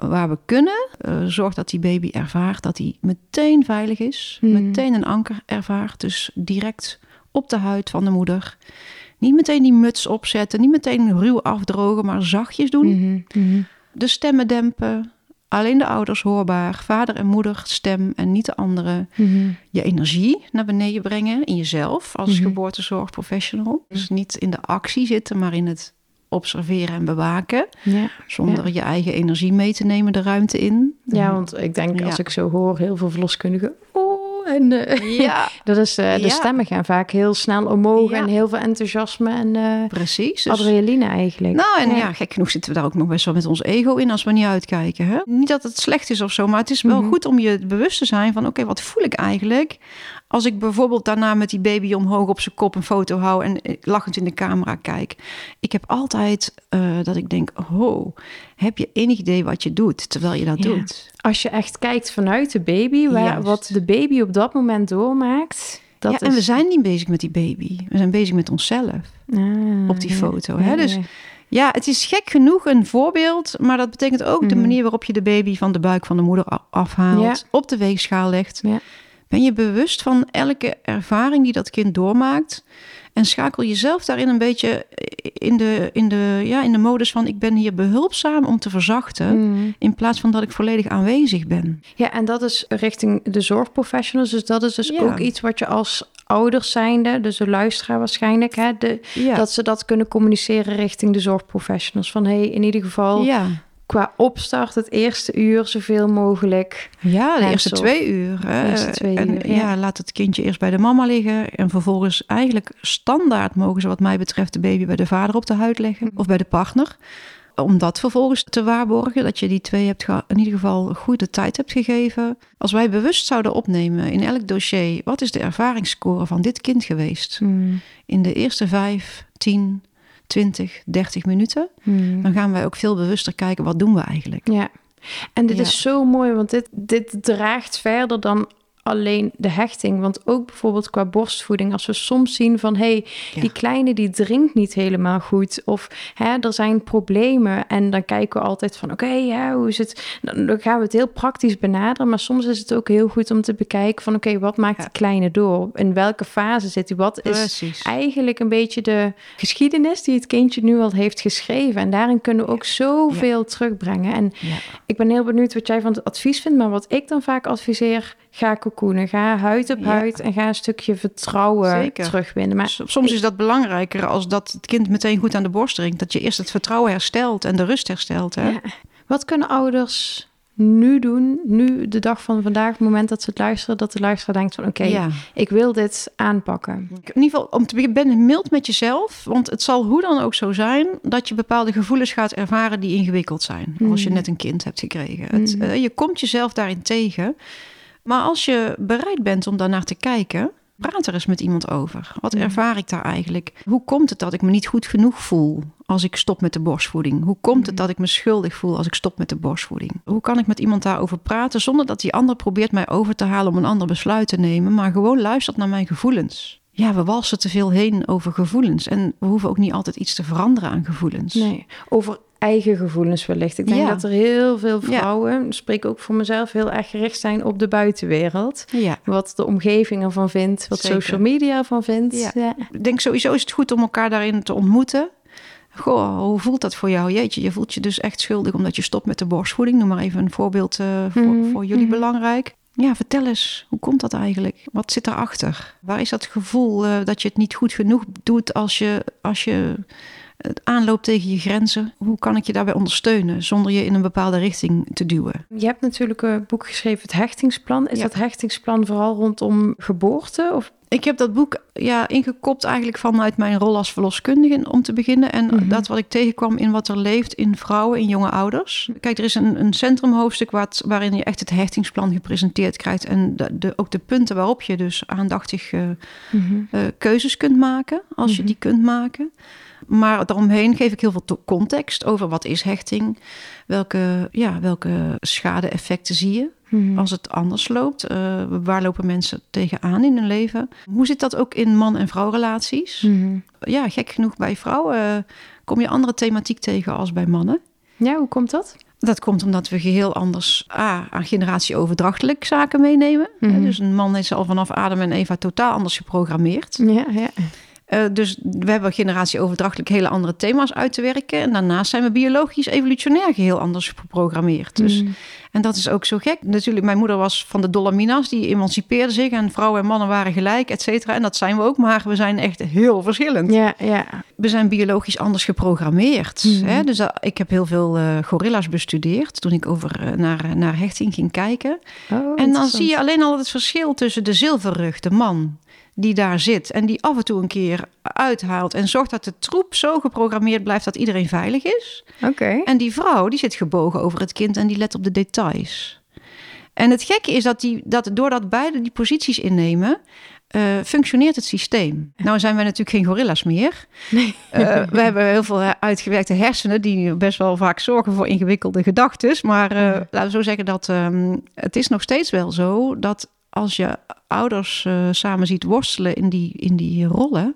C: waar we kunnen. Uh, zorg dat die baby ervaart dat hij meteen veilig is. Mm. Meteen een anker ervaart. Dus direct op de huid van de moeder. Niet meteen die muts opzetten. Niet meteen ruw afdrogen, maar zachtjes doen.
A: Mm-hmm. Mm-hmm.
C: De stemmen dempen. Alleen de ouders hoorbaar. Vader en moeder stem en niet de andere.
A: Mm-hmm.
C: Je energie naar beneden brengen in jezelf als mm-hmm. geboortezorgprofessional. Dus niet in de actie zitten, maar in het observeren en bewaken.
A: Ja.
C: Zonder
A: ja.
C: je eigen energie mee te nemen de ruimte in.
A: Ja, want ik denk
C: ja.
A: als ik zo hoor, heel veel verloskundigen... Oh, en uh,
C: ja.
A: dat is, uh, de
C: ja.
A: stemmen gaan vaak heel snel omhoog
C: ja.
A: en heel veel enthousiasme en uh,
C: Precies, dus...
A: adrenaline eigenlijk.
C: Nou, en ja.
A: ja,
C: gek genoeg zitten we daar ook nog best wel met ons ego in als we niet uitkijken. Hè? Niet dat het slecht is of zo, maar het is wel mm-hmm. goed om je bewust te zijn van... oké, okay, wat voel ik eigenlijk als ik bijvoorbeeld daarna met die baby omhoog op zijn kop een foto hou... en lachend in de camera kijk. Ik heb altijd uh, dat ik denk, oh, heb je enig idee wat je doet terwijl je dat
A: ja.
C: doet?
A: Als je echt kijkt vanuit de baby, waar, wat de baby op dat moment doormaakt... Dat
C: ja,
A: is...
C: en we zijn niet bezig met die baby. We zijn bezig met onszelf
A: ah,
C: op die
A: ja.
C: foto.
A: Ja,
C: hè? Dus
A: ja.
C: ja, het is gek genoeg een voorbeeld... maar dat betekent ook mm-hmm. de manier waarop je de baby van de buik van de moeder afhaalt... Ja. op de weegschaal legt...
A: Ja.
C: Ben je bewust van elke ervaring die dat kind doormaakt... en schakel jezelf daarin een beetje in de, in de, ja, in de modus van... ik ben hier behulpzaam om te verzachten... Mm. in plaats van dat ik volledig aanwezig ben.
A: Ja, en dat is richting de zorgprofessionals. Dus dat is dus ja. ook iets wat je als ouders zijnde... dus de luisteraar waarschijnlijk... Hè, de, ja. dat ze dat kunnen communiceren richting de zorgprofessionals. Van hey, in ieder geval... Ja. Qua opstart het eerste uur zoveel mogelijk.
C: Ja, de eerste twee uur.
A: Hè? De eerste twee
C: en,
A: uur, ja.
C: ja, laat het kindje eerst bij de mama liggen. En vervolgens eigenlijk standaard mogen ze wat mij betreft de baby bij de vader op de huid leggen. Mm. Of bij de partner. Om dat vervolgens te waarborgen. Dat je die twee hebt ge- in ieder geval goede tijd hebt gegeven. Als wij bewust zouden opnemen in elk dossier. Wat is de ervaringsscore van dit kind geweest? Mm. In de eerste vijf, tien... twintig, dertig minuten. Hmm. Dan gaan wij ook veel bewuster kijken, wat doen we eigenlijk?
A: Ja, en dit
C: ja.
A: is zo mooi, want dit, dit draagt verder dan alleen de hechting. Want ook bijvoorbeeld qua borstvoeding, als we soms zien van... hé, hey, ja. die kleine die drinkt niet helemaal goed. Of hè, er zijn problemen. En dan kijken we altijd van, oké, okay, ja, hoe is het? Dan gaan we het heel praktisch benaderen. Maar soms is het ook heel goed om te bekijken van... oké, okay, wat maakt ja. die kleine door? In welke fase zit hij? Wat is Precies. eigenlijk een beetje de geschiedenis... die het kindje nu al heeft geschreven? En daarin kunnen we ook zoveel ja. terugbrengen. En ja. ik ben heel benieuwd wat jij van het advies vindt. Maar wat ik dan vaak adviseer... ga cocoenen, ga huid op huid... Ja. en ga een stukje vertrouwen Zeker. terugwinnen. Maar
C: soms ik... is dat belangrijker als dat het kind meteen goed aan de borst drinkt. Dat je eerst het vertrouwen herstelt en de rust herstelt. Hè? Ja.
A: Wat kunnen ouders nu doen, nu de dag van vandaag... het moment dat ze het luisteren, dat de luisteraar denkt van... oké, okay, ja. ik wil dit aanpakken.
C: In ieder geval, om te beginnen, ben mild met jezelf. Want het zal hoe dan ook zo zijn... dat je bepaalde gevoelens gaat ervaren die ingewikkeld zijn. Mm. Als je net een kind hebt gekregen. Mm. Het, uh, je komt jezelf daarin tegen... Maar als je bereid bent om daarnaar te kijken... praat er eens met iemand over. Wat ervaar ik daar eigenlijk? Hoe komt het dat ik me niet goed genoeg voel... als ik stop met de borstvoeding? Hoe komt het dat ik me schuldig voel als ik stop met de borstvoeding? Hoe kan ik met iemand daarover praten... zonder dat die ander probeert mij over te halen... om een ander besluit te nemen... maar gewoon luistert naar mijn gevoelens? Ja, we walsen te veel heen over gevoelens... en we hoeven ook niet altijd iets te veranderen aan gevoelens.
A: Nee, over... eigen gevoelens wellicht. Ik denk ja. dat er heel veel vrouwen, ja. spreek ook voor mezelf, heel erg gericht zijn op de buitenwereld. Ja. Wat de omgeving ervan vindt, wat Zeker. social media ervan vindt.
C: Ja. Ja. Ik denk sowieso is het goed om elkaar daarin te ontmoeten. Goh, hoe voelt dat voor jou? Jeetje, je voelt je dus echt schuldig omdat je stopt met de borstvoeding. Noem maar even een voorbeeld uh, voor, mm-hmm. voor jullie mm-hmm. belangrijk. Ja, vertel eens, hoe komt dat eigenlijk? Wat zit erachter? Waar is dat gevoel uh, dat je het niet goed genoeg doet als je... Als je het aanloopt tegen je grenzen. Hoe kan ik je daarbij ondersteunen zonder je in een bepaalde richting te duwen?
A: Je hebt natuurlijk een boek geschreven, het hechtingsplan. Is ja. dat hechtingsplan vooral rondom geboorte? Of?
C: Ik heb dat boek ja, ingekopt eigenlijk vanuit mijn rol als verloskundige om te beginnen. En mm-hmm. dat wat ik tegenkwam in wat er leeft in vrouwen, in jonge ouders. Kijk, er is een, een centrumhoofdstuk wat, waarin je echt het hechtingsplan gepresenteerd krijgt. En de, de, ook de punten waarop je dus aandachtig uh, mm-hmm. uh, keuzes kunt maken, als mm-hmm. je die kunt maken. Maar daaromheen geef ik heel veel to- context over wat is hechting. Welke, ja, welke schade-effecten zie je mm-hmm. als het anders loopt. Uh, waar lopen mensen tegenaan in hun leven? Hoe zit dat ook in man- en vrouwrelaties? Mm-hmm. Ja, gek genoeg bij vrouwen uh, kom je andere thematiek tegen als bij mannen.
A: Ja, hoe komt dat?
C: Dat komt omdat we geheel anders ah, aan generatieoverdrachtelijk zaken meenemen.
A: Mm-hmm.
C: Dus een man is al vanaf Adam en Eva totaal anders geprogrammeerd.
A: Ja, ja.
C: Uh, dus we hebben generatieoverdrachtelijk hele andere thema's uit te werken. En daarnaast zijn we biologisch, evolutionair geheel anders geprogrammeerd. Dus,
A: Mm.
C: En dat is ook zo gek. Natuurlijk, mijn moeder was van de Dolomina's. Die emancipeerde zich en vrouwen en mannen waren gelijk, et cetera. En dat zijn we ook, maar we zijn echt heel verschillend.
A: Ja, ja.
C: We zijn biologisch anders geprogrammeerd.
A: Mm.
C: Hè? Dus uh, ik heb heel veel uh, gorilla's bestudeerd toen ik over uh, naar, naar hechting ging kijken.
A: Oh,
C: En dan zie je alleen al het verschil tussen de zilverrug, de man die daar zit en die af en toe een keer uithaalt en zorgt dat de troep zo geprogrammeerd blijft dat iedereen veilig is.
A: Oké. Okay.
C: En die vrouw die zit gebogen over het kind en die let op de details. En het gekke is dat, die, dat doordat beide die posities innemen, uh, functioneert het systeem. Nou zijn wij natuurlijk geen gorilla's meer.
A: Nee.
C: Uh, we hebben heel veel uitgewerkte hersenen die best wel vaak zorgen voor ingewikkelde gedachtes. Maar uh, ja. laten we zo zeggen dat um, het is nog steeds wel zo dat als je ouders uh, samen ziet worstelen in die, in die rollen,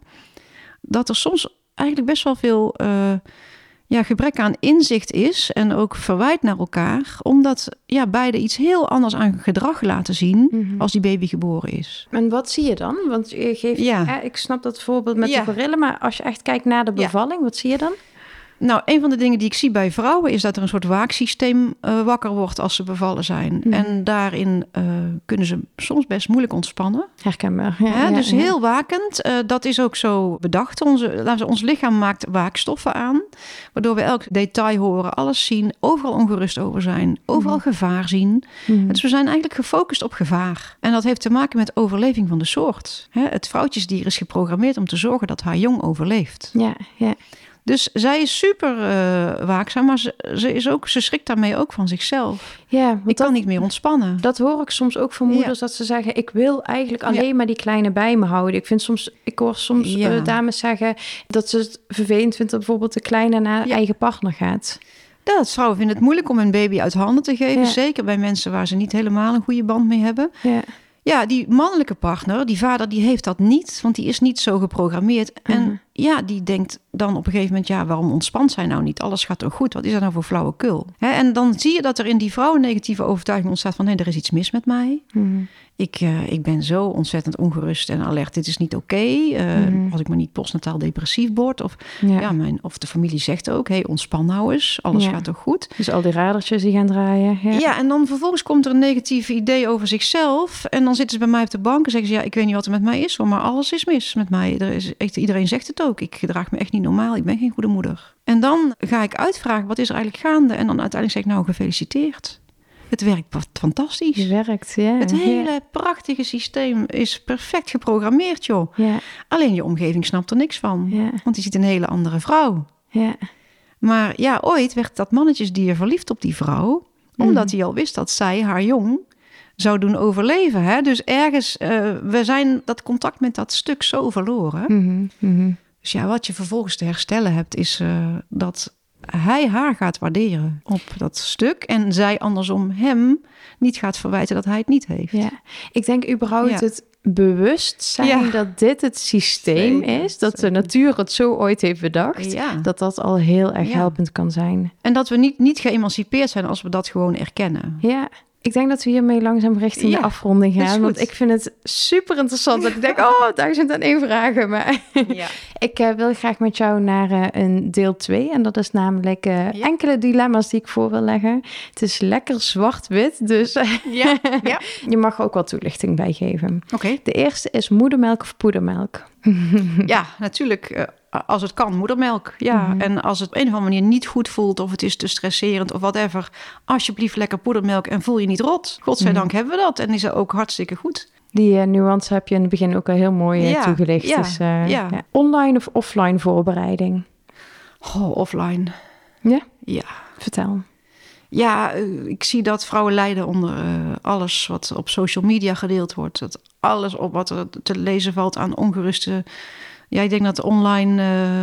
C: dat er soms eigenlijk best wel veel uh, ja, gebrek aan inzicht is en ook verwijt naar elkaar, omdat ja, beide iets heel anders aan gedrag laten zien mm-hmm. als die baby geboren is.
A: En wat zie je dan? Want je geeft, ja. eh, ik snap dat voorbeeld met ja. de gorillen, maar als je echt kijkt naar de bevalling, ja. wat zie je dan?
C: Nou, een van de dingen die ik zie bij vrouwen is dat er een soort waaksysteem uh, wakker wordt als ze bevallen zijn. Mm. En daarin uh, kunnen ze soms best moeilijk ontspannen.
A: Herkenbaar. Ja,
C: ja,
A: ja,
C: dus
A: ja.
C: heel wakend. Uh, dat is ook zo bedacht. Onze, ons lichaam maakt waakstoffen aan, waardoor we elk detail horen, alles zien, overal ongerust over zijn, overal mm. gevaar zien. Mm. Dus we zijn eigenlijk gefocust op gevaar. En dat heeft te maken met overleving van de soort. Hè, het vrouwtjesdier is geprogrammeerd om te zorgen dat haar jong overleeft.
A: Ja, ja.
C: Dus zij is super uh, waakzaam, maar ze, ze, is ook, ze schrikt daarmee ook van zichzelf.
A: Ja,
C: ik kan
A: dat,
C: niet meer ontspannen.
A: Dat hoor ik soms ook van moeders, ja. dat ze zeggen, ik wil eigenlijk alleen ja. maar die kleine bij me houden. Ik vind soms, ik hoor soms ja. uh, dames zeggen dat ze het vervelend vindt dat bijvoorbeeld de kleine naar ja. eigen partner gaat.
C: Dat vrouwen vinden het moeilijk om een baby uit handen te geven. Ja. Zeker bij mensen waar ze niet helemaal een goede band mee hebben.
A: Ja.
C: Ja, die mannelijke partner, die vader, die heeft dat niet. Want die is niet zo geprogrammeerd. En uh-huh. ja, die denkt dan op een gegeven moment, ja, waarom ontspant zij nou niet? Alles gaat toch goed? Wat is dat nou voor flauwekul? Hè? En dan zie je dat er in die vrouw een negatieve overtuiging ontstaat van, nee, er is iets mis met mij. Uh-huh. Ik, uh, ik ben zo ontzettend ongerust en alert. Dit is niet oké. Okay. Uh, mm. Als ik maar niet postnataal depressief word. Of, ja. Ja, mijn, of de familie zegt ook, hey, ontspan nou eens. Alles ja. gaat toch goed?
A: Dus al die radertjes die gaan draaien. Ja.
C: ja, en dan vervolgens komt er een negatief idee over zichzelf. En dan zitten ze bij mij op de bank en zeggen ze, ja, ik weet niet wat er met mij is, hoor, maar alles is mis met mij. Er is echt, iedereen zegt het ook. Ik gedraag me echt niet normaal. Ik ben geen goede moeder. En dan ga ik uitvragen, wat is er eigenlijk gaande? En dan uiteindelijk zeg ik, nou, gefeliciteerd. Het werkt fantastisch.
A: Het werkt, ja.
C: Het hele ja. prachtige systeem is perfect geprogrammeerd, joh.
A: Ja.
C: Alleen je omgeving snapt er niks van.
A: Ja.
C: Want die ziet een hele andere vrouw.
A: Ja.
C: Maar ja, ooit werd dat mannetjesdier verliefd op die vrouw. Omdat mm. hij al wist dat zij haar jong zou doen overleven. Hè? Dus ergens, uh, we zijn dat contact met dat stuk zo verloren.
A: Mm-hmm. Mm-hmm.
C: Dus ja, wat je vervolgens te herstellen hebt, is uh, dat hij haar gaat waarderen op dat stuk. En zij andersom hem niet gaat verwijten dat hij het niet heeft.
A: Ja, ik denk überhaupt ja. het bewustzijn ja. dat dit het systeem zeker, is. Dat zeker. de natuur het zo ooit heeft bedacht. Ja. Dat dat al heel erg ja. helpend kan zijn.
C: En dat we niet, niet geëmancipeerd zijn als we dat gewoon erkennen.
A: Ja. Ik denk dat we hiermee langzaam richting ja, de afronding gaan. Want ik vind het super interessant. Dat ik denk, oh, duizend en één vragen. Maar ja. ik uh, wil graag met jou naar uh, een deel twee. En dat is namelijk uh, ja. enkele dilemma's die ik voor wil leggen. Het is lekker zwart-wit. Dus
C: ja. Ja.
A: je mag ook wat toelichting bij geven.
C: Okay.
A: De eerste is moedermelk of poedermelk?
C: Ja, natuurlijk. Uh, als het kan, moedermelk. Ja, mm-hmm. En als het op een of andere manier niet goed voelt, of het is te stresserend of whatever, alsjeblieft lekker poedermelk en voel je niet rot. Godzijdank mm-hmm. hebben we dat en is er ook hartstikke goed.
A: Die uh, nuance heb je in het begin ook al heel mooi uh, ja, toegelicht.
C: Ja,
A: dus, uh,
C: ja.
A: Ja. Online of offline voorbereiding?
C: Oh, offline.
A: Ja?
C: Ja.
A: Vertel.
C: Ja, uh, ik zie dat vrouwen lijden onder uh, alles wat op social media gedeeld wordt. Dat alles op wat er te lezen valt aan ongeruste. Ja, ik denk dat online.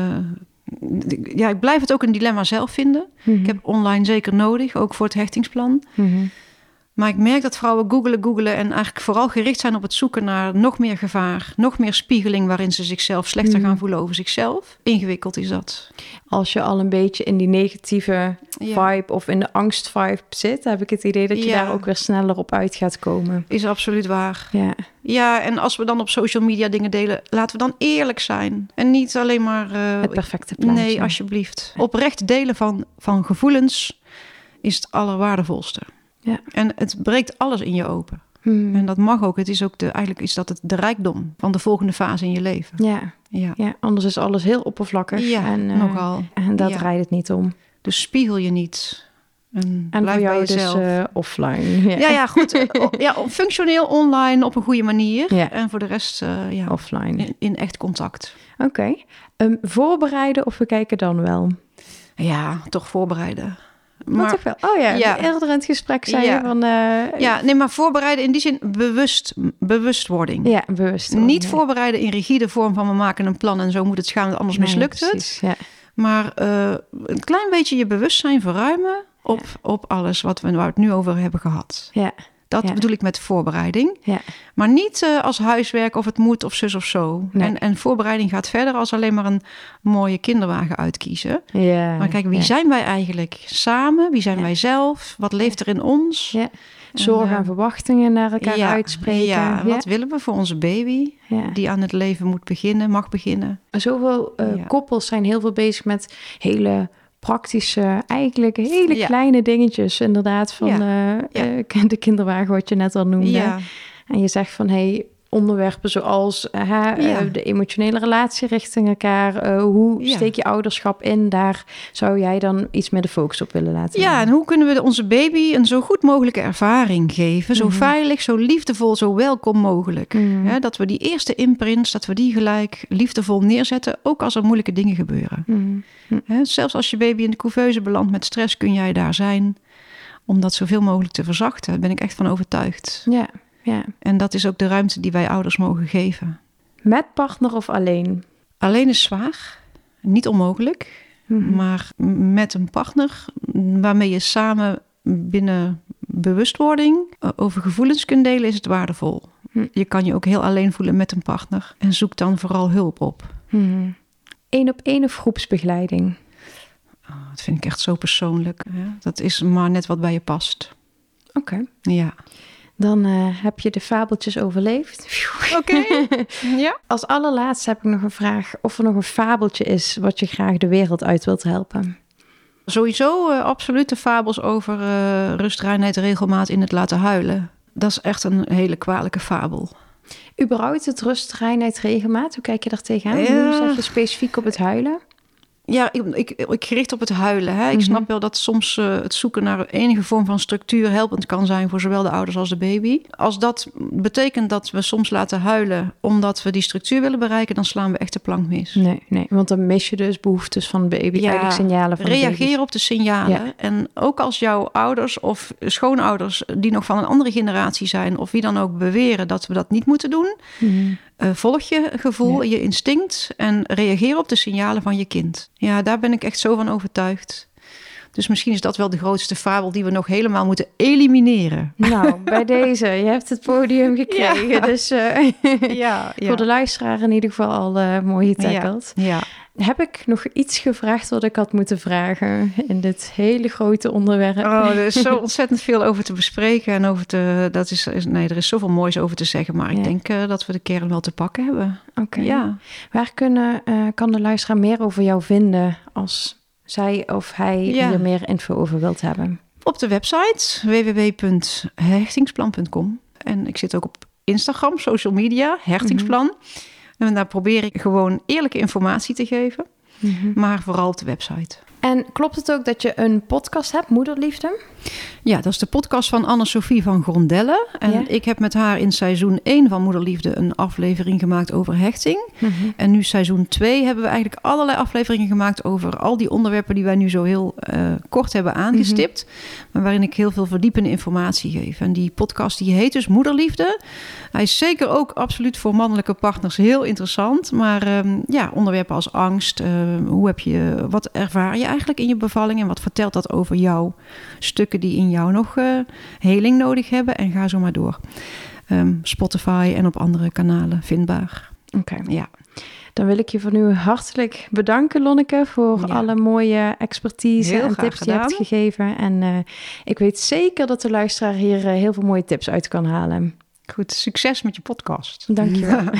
C: Uh, ja, ik blijf het ook een dilemma zelf vinden. Mm-hmm. Ik heb online zeker nodig, ook voor het hechtingsplan.
A: Mm-hmm.
C: Maar ik merk dat vrouwen googelen, googelen en eigenlijk vooral gericht zijn op het zoeken naar nog meer gevaar. Nog meer spiegeling waarin ze zichzelf slechter
A: Mm.
C: gaan voelen over zichzelf. Ingewikkeld is dat.
A: Als je al een beetje in die negatieve
C: Ja.
A: vibe of in de angstvibe zit, heb ik het idee dat je
C: Ja.
A: daar ook weer sneller op uit gaat komen.
C: Is absoluut waar.
A: Ja,
C: Ja, en als we dan op social media dingen delen, laten we dan eerlijk zijn. En niet alleen maar... uh,
A: het perfecte plaatje.
C: nee, alsjeblieft. Oprecht delen van, van gevoelens is het allerwaardevolste.
A: Ja.
C: En het breekt alles in je open.
A: Hmm.
C: En dat mag ook. Het is ook de, eigenlijk is dat het de rijkdom van de volgende fase in je leven.
A: Ja.
C: Ja,
A: ja, anders is alles heel oppervlakkig.
C: ja
A: en, uh,
C: nogal.
A: En daar
C: Ja.
A: draait het niet om.
C: Dus spiegel je niet. En,
A: En
C: blijf
A: voor
C: bij
A: jou dus
C: jezelf.
A: uh, offline. Ja,
C: Ja, ja, goed. O- ja, functioneel online op een goede manier.
A: Ja.
C: En voor de rest uh, ja,
A: offline.
C: in, in echt contact.
A: Oké. Okay. Um, voorbereiden of we kijken dan wel?
C: Ja, toch voorbereiden.
A: Maar,
C: Maar
A: toch wel? Oh ja,
C: ja.
A: eerder in het gesprek zei
C: Ja.
A: je van... Uh,
C: ja, nee, maar voorbereiden in die zin bewust, bewustwording.
A: Ja, bewust.
C: Niet
A: ja.
C: voorbereiden in rigide vorm van we maken een plan en zo moet het gaan, want anders
A: Nee,
C: mislukt
A: precies,
C: het.
A: Ja.
C: Maar uh, een klein beetje je bewustzijn verruimen op,
A: Ja.
C: op alles wat we, waar we het nu over hebben gehad.
A: Ja.
C: Dat
A: Ja.
C: bedoel ik met voorbereiding.
A: Ja.
C: Maar niet uh, als huiswerk of het moet of zus of zo.
A: Nee.
C: En, en voorbereiding gaat verder als alleen maar een mooie kinderwagen uitkiezen.
A: Ja.
C: Maar kijk, wie
A: ja.
C: zijn wij eigenlijk samen? Wie zijn
A: Ja.
C: wij zelf? Wat leeft er in ons?
A: Ja. Zorgen
C: En, uh,
A: en verwachtingen naar elkaar
C: ja,
A: uitspreken.
C: Ja,
A: Ja.
C: wat willen we voor onze baby?
A: Ja.
C: Die aan het leven moet beginnen, mag beginnen.
A: Zoveel uh,
C: Ja.
A: koppels zijn heel veel bezig met hele praktische, eigenlijk hele
C: Ja.
A: kleine dingetjes. Inderdaad, van
C: Ja.
A: uh,
C: Ja.
A: uh, de kinderwagen wat je net al noemde.
C: Ja,
A: En je zegt van, hey, onderwerpen zoals uh, uh,
C: Ja.
A: de emotionele relatie richting elkaar. Uh, hoe
C: Ja.
A: steek je ouderschap in? Daar zou jij dan iets meer de focus op willen laten
C: ja, en
A: leggen.
C: hoe kunnen we onze baby een zo goed mogelijke ervaring geven? Zo
A: Mhm.
C: veilig, zo liefdevol, zo welkom mogelijk.
A: Mhm.
C: Hè, dat we die eerste imprints, dat we die gelijk liefdevol neerzetten, ook als er moeilijke dingen gebeuren.
A: Mm.
C: Hè, zelfs als je baby in de couveuse belandt met stress, kun jij daar zijn om dat zoveel mogelijk te verzachten. Daar ben ik echt van overtuigd.
A: Ja, ja.
C: En dat is ook de ruimte die wij ouders mogen geven.
A: Met partner of alleen?
C: Alleen is zwaar, niet onmogelijk,
A: Mhm.
C: maar met een partner waarmee je samen binnen bewustwording over gevoelens kunt delen, is het waardevol.
A: Hm.
C: Je kan je ook heel alleen voelen met een partner en zoek dan vooral hulp op.
A: Mhm. Eén op één of groepsbegeleiding?
C: Oh, dat vind ik echt zo persoonlijk. Ja, dat is maar net wat bij je past.
A: Oké.
C: Ja.
A: Dan uh, heb je de fabeltjes overleefd.
C: Oké. Ja.
A: Als allerlaatste heb ik nog een vraag of er nog een fabeltje is wat je graag de wereld uit wilt helpen.
C: Sowieso uh, absolute fabels over uh, rust, reinheid, regelmaat in het laten huilen. Dat is echt een hele kwalijke fabel.
A: Überhaupt het rust, reinheid, regelmaat, hoe kijk je daar tegenaan?
C: Ja.
A: Hoe zeg je specifiek op het huilen?
C: Ja, ik, ik, ik gericht op het huilen. Hè. Ik
A: Mhm.
C: snap wel dat soms uh, het zoeken naar enige vorm van structuur helpend kan zijn voor zowel de ouders als de baby. Als dat betekent dat we soms laten huilen omdat we die structuur willen bereiken, dan slaan we echt de plank mis.
A: Nee, nee, want dan mis je dus behoeftes van de baby,
C: Ja,
A: eigenlijk signalen van de
C: Reageer
A: baby.
C: op de signalen.
A: Ja.
C: En ook als jouw ouders of schoonouders die nog van een andere generatie zijn, of wie dan ook beweren dat we dat niet moeten doen,
A: Mhm.
C: Uh, volg je gevoel,
A: Ja.
C: je instinct en reageer op de signalen van je kind. Ja, daar ben ik echt zo van overtuigd. Dus misschien is dat wel de grootste fabel die we nog helemaal moeten elimineren.
A: Nou, bij deze, je hebt het podium gekregen.
C: Ja.
A: Dus uh,
C: Ja,
A: voor de luisteraar in ieder geval al uh, mooi getackled.
C: Ja.
A: Heb ik nog iets gevraagd wat ik had moeten vragen in dit hele grote onderwerp?
C: Oh, er is zo ontzettend veel over te bespreken. En over te, dat is, is- nee, er is zoveel moois over te zeggen. Maar
A: Ja.
C: ik denk uh, dat we de kern wel te pakken hebben.
A: Oké.
C: Ja.
A: Waar kunnen, uh, kan de luisteraar meer over jou vinden als zij of hij
C: Ja.
A: hier meer info over wilt hebben?
C: Op de website w w w punt hechtingsplan punt com. En ik zit ook op Instagram, social media, Hechtingsplan. En daar probeer ik gewoon eerlijke informatie te geven.
A: Mhm.
C: Maar vooral op de website.
A: En klopt het ook dat je een podcast hebt, Moederliefde?
C: Ja, dat is de podcast van Anne-Sophie van Grondelle. En
A: Ja.
C: ik heb met haar in seizoen één van Moederliefde een aflevering gemaakt over hechting. En nu seizoen twee hebben we eigenlijk allerlei afleveringen gemaakt over al die onderwerpen die wij nu zo heel uh, kort hebben aangestipt. Maar waarin ik heel veel verdiepende informatie geef. En die podcast die heet dus Moederliefde. Hij is zeker ook absoluut voor mannelijke partners heel interessant. Maar um, ja, onderwerpen als angst, uh, hoe heb je, wat ervaar je eigenlijk in je bevalling en wat vertelt dat over jouw stuk stukken die in jou nog uh, heling nodig hebben. En ga zo maar door. Um, Spotify en op andere kanalen vindbaar.
A: Oké, okay. ja. Dan wil ik je voor nu hartelijk bedanken, Lonneke, voor ja. alle mooie expertise heel en tips gedaan. die je hebt gegeven. En uh, ik weet zeker dat de luisteraar hier uh, heel veel mooie tips uit kan halen.
C: Goed, succes met je podcast.
A: Dank je wel.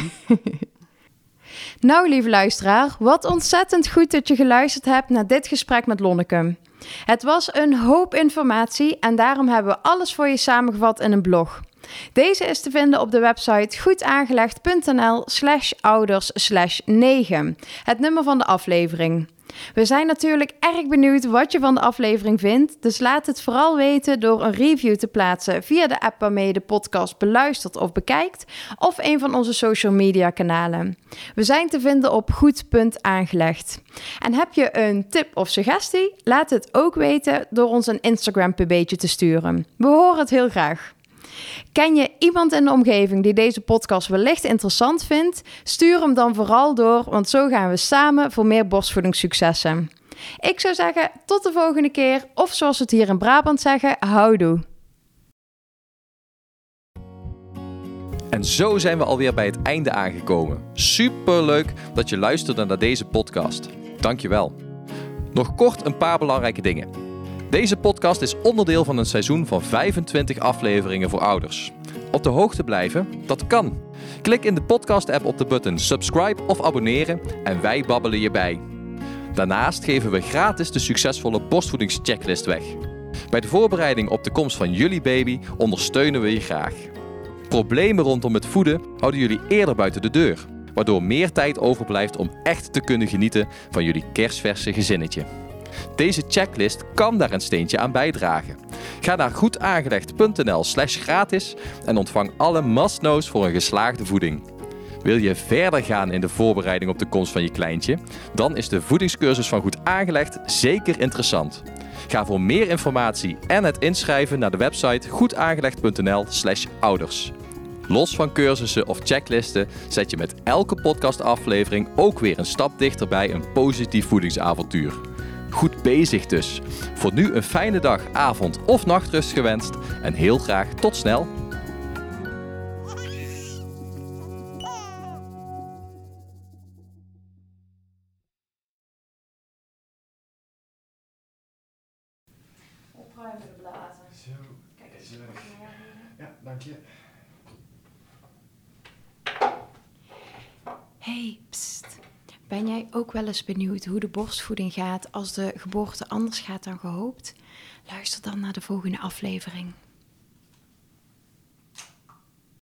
A: Nou, lieve luisteraar, wat ontzettend goed dat je geluisterd hebt naar dit gesprek met Lonneke. Het was een hoop informatie en daarom hebben we alles voor je samengevat in een blog. Deze is te vinden op de website goedaangelegd.nl slash ouders slash negen, het nummer van de aflevering. We zijn natuurlijk erg benieuwd wat je van de aflevering vindt, dus laat het vooral weten door een review te plaatsen via de app waarmee je de podcast beluistert of bekijkt, of een van onze social media kanalen. We zijn te vinden op goed punt aangelegd. En heb je een tip of suggestie? Laat het ook weten door ons een Instagram pb'tje te sturen. We horen het heel graag. Ken je iemand in de omgeving die deze podcast wellicht interessant vindt? Stuur hem dan vooral door, want zo gaan we samen voor meer borstvoedingssuccessen. Ik zou zeggen, tot de volgende keer, of zoals we het hier in Brabant zeggen, houdoe.
B: En zo zijn we alweer bij het einde aangekomen. Superleuk dat je luisterde naar deze podcast. Dankjewel. Nog kort een paar belangrijke dingen. Deze podcast is onderdeel van een seizoen van vijfentwintig afleveringen voor ouders. Op de hoogte blijven? Dat kan. Klik in de podcast-app op de button subscribe of abonneren en wij babbelen je bij. Daarnaast geven we gratis de succesvolle borstvoedingschecklist weg. Bij de voorbereiding op de komst van jullie baby ondersteunen we je graag. Problemen rondom het voeden houden jullie eerder buiten de deur, waardoor meer tijd overblijft om echt te kunnen genieten van jullie kerstverse gezinnetje. Deze checklist kan daar een steentje aan bijdragen. Ga naar goedaangelegd.nl slash gratis en ontvang alle must-knows voor een geslaagde voeding. Wil je verder gaan in de voorbereiding op de komst van je kleintje? Dan is de voedingscursus van Goed Aangelegd zeker interessant. Ga voor meer informatie en het inschrijven naar de website goedaangelegd.nl slash ouders. Los van cursussen of checklisten zet je met elke podcastaflevering ook weer een stap dichter bij een positief voedingsavontuur. Goed bezig dus. Voor nu een fijne dag, avond of nachtrust gewenst en heel graag tot snel.
A: Opruimen de blazen.
D: Zo, kijk eens. Ja, dank je.
A: Hey, pst. Ben jij ook wel eens benieuwd hoe de borstvoeding gaat als de geboorte anders gaat dan gehoopt? Luister dan naar de volgende aflevering.